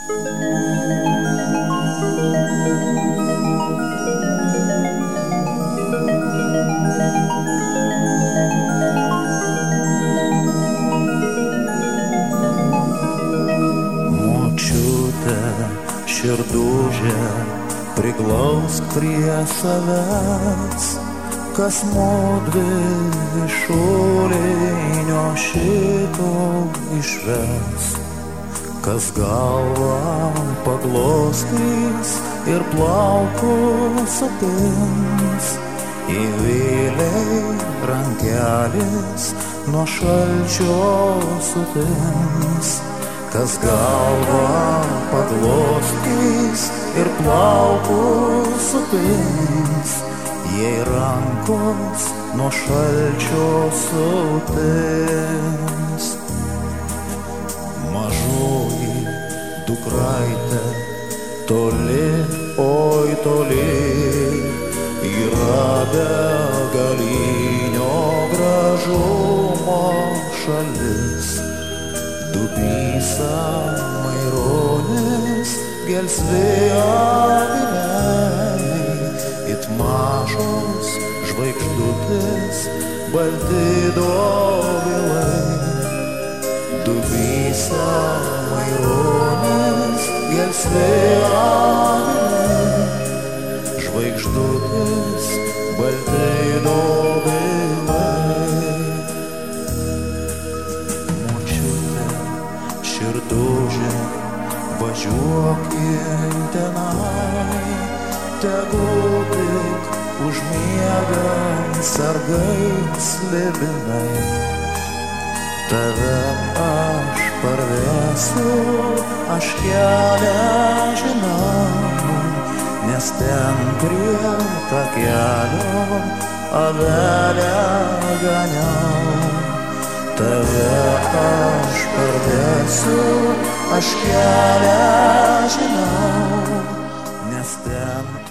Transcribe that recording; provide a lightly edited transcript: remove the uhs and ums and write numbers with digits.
Širdužė, priglausk prie savęs, kas mudvi iš šulinio šito išves, kas galvą paglostys ir plaukus apins, įvėliai rankelis nuo šalčio sutins. Kas galvą paglostys ir plaukus supins, jei rankos nuo šalčio sutins. Mažoji dukraitė, toli, oi toli, yra begalinio gražumo šalis. Dubysa Maironis, gelsvi aviliai, it mažos žvaigždutės, balti dobilai. Dubysa Maironis, gelsvi aviliai, žvaigždutės, balti dobilai. Širdužė, važiuok į tenai, tegu tik užmiega sargai slibinai. Tave aš parvesiu, aš kelią žinau, nes ten prie takelio avelę ganiau. Tave aš parvesiu, aš kelią žinau, nes ten